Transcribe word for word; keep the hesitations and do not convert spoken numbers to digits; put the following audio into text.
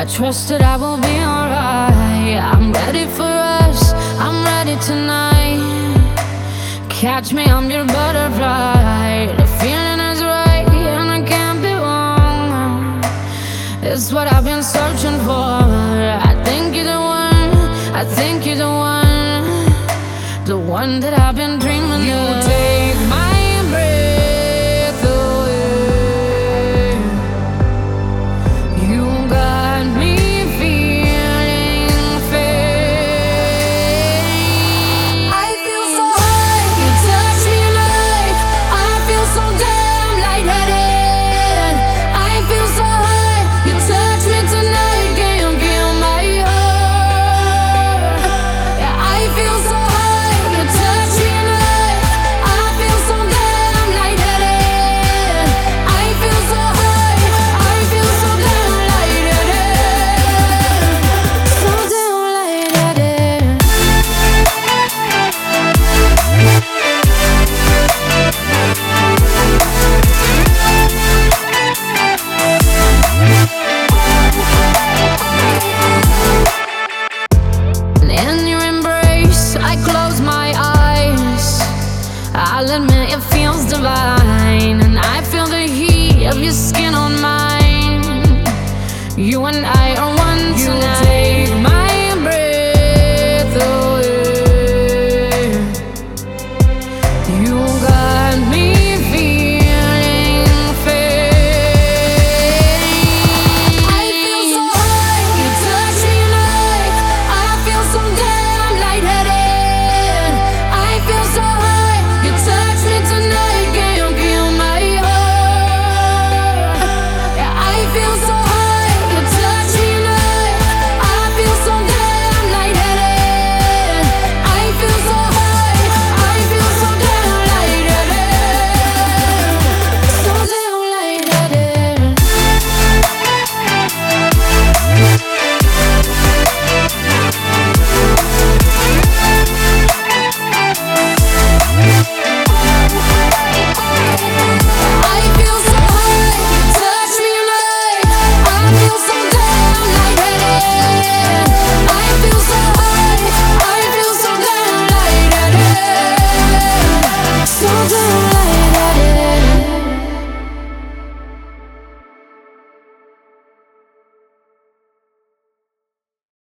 trust that I will be alright. I'm ready for us, I'm ready tonight. Catch me, I'm your butterfly. The feeling is right and I can't be wrong. It's what I've been searching for. I think you're the one, I think you're the one, the one that I've been dreaming of.